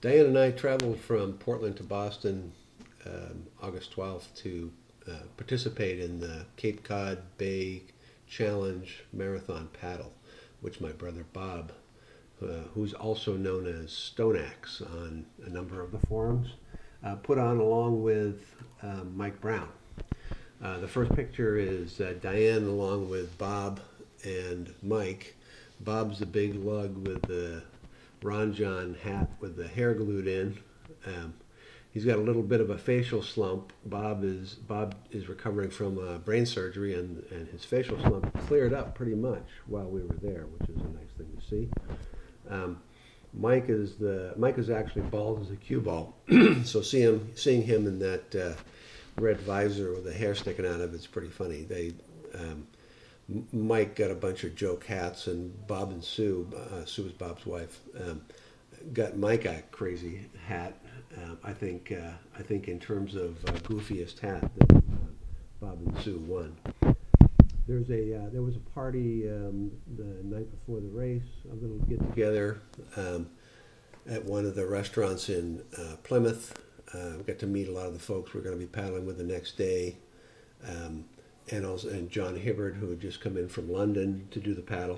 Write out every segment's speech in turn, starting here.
Diane and I traveled from Portland to Boston August 12th to participate in the Cape Cod Bay Challenge Marathon Paddle, which my brother Bob, who's also known as Stoneaxe on a number of the forums, put on along with Mike Brown. The first picture is Diane along with Bob and Mike. Bob's the big lug with the Ron John hat with the hair glued in. He's got a little bit of a facial slump. Bob is recovering from brain surgery, and his facial slump cleared up pretty much while we were there, which is a nice thing to see. Mike is actually bald as a cue ball, so seeing him in that red visor with the hair sticking out of it's pretty funny. Mike got a bunch of joke hats, and Bob and Sue, Sue is Bob's wife, got Mike a crazy hat. I think in terms of goofiest hat, that Bob and Sue won. There was a party the night before the race, a little get together at one of the restaurants in Plymouth. Got to meet a lot of the folks we're going to be paddling with the next day. And John Hibbard, who had just come in from London to do the paddle,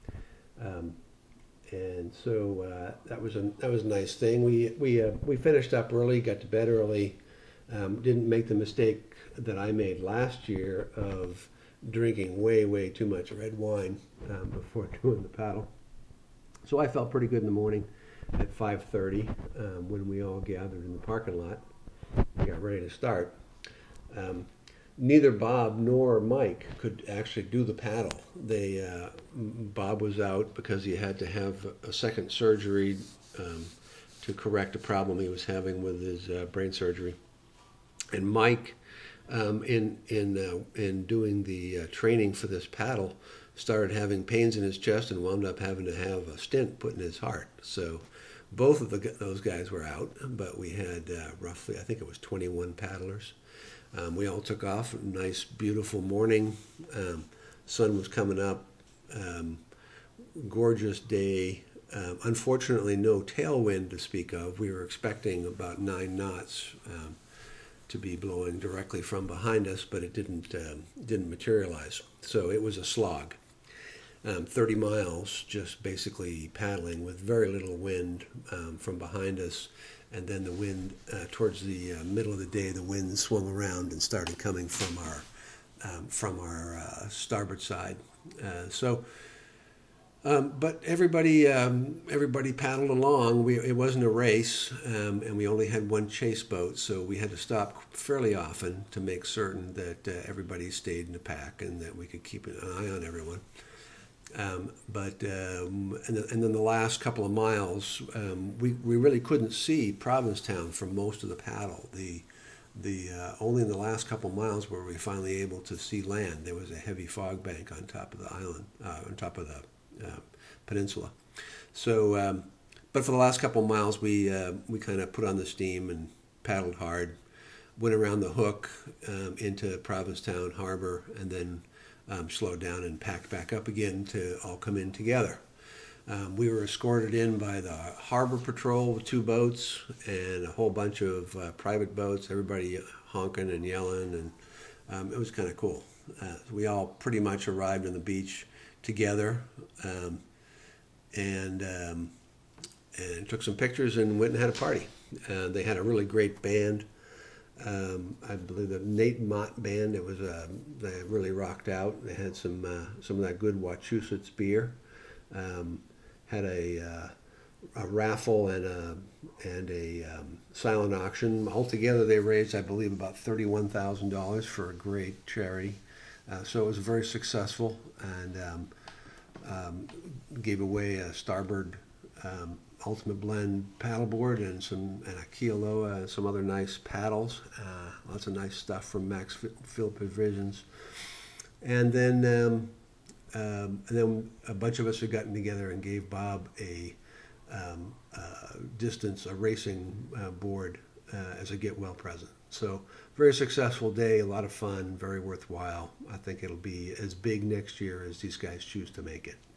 and so that was a nice thing. We finished up early, got to bed early, didn't make the mistake that I made last year of drinking way too much red wine before doing the paddle. So I felt pretty good in the morning at 5:30 when we all gathered in the parking lot. We got ready to start. Neither Bob nor Mike could actually do the paddle. Bob was out because he had to have a second surgery to correct a problem he was having with his brain surgery. And Mike, in doing the training for this paddle, started having pains in his chest and wound up having to have a stent put in his heart. So both of those guys were out, but we had roughly, I think it was 21 paddlers. We all took off. Nice, beautiful morning. Sun was coming up. Gorgeous day. Unfortunately, no tailwind to speak of. We were expecting about 9 knots to be blowing directly from behind us, but it didn't materialize. So it was a slog. 30 miles, just basically paddling with very little wind from behind us. And then the wind, towards the middle of the day, the wind swung around and started coming from our starboard side. But everybody paddled along. It wasn't a race, and we only had one chase boat, so we had to stop fairly often to make certain that everybody stayed in the pack and that we could keep an eye on everyone. And then the last couple of miles, we really couldn't see Provincetown for most of the paddle. Only in the last couple of miles were we finally able to see land. There was a heavy fog bank on top of the island, on top of the peninsula. So, but for the last couple of miles, we kind of put on the steam and paddled hard, went around the hook into Provincetown Harbor, and then slowed down and packed back up again to all come in together. We were escorted in by the Harbor Patrol with 2 boats and a whole bunch of private boats, everybody honking and yelling, and it was kind of cool. We all pretty much arrived on the beach together and took some pictures and went and had a party. They had a really great band. I believe the Nate Mott band. They really rocked out. They had some of that good Wachusett beer. Had a raffle and a silent auction. Altogether, they raised, I believe, about $31,000 for a great charity. So it was very successful, and gave away a Starboard Ultimate Blend paddleboard and a Kealoha, some other nice paddles, lots of nice stuff from Maxfield Provisions, and then a bunch of us had gotten together and gave Bob a racing board as a get well present. So very successful day, a lot of fun, very worthwhile. I think it'll be as big next year as these guys choose to make it.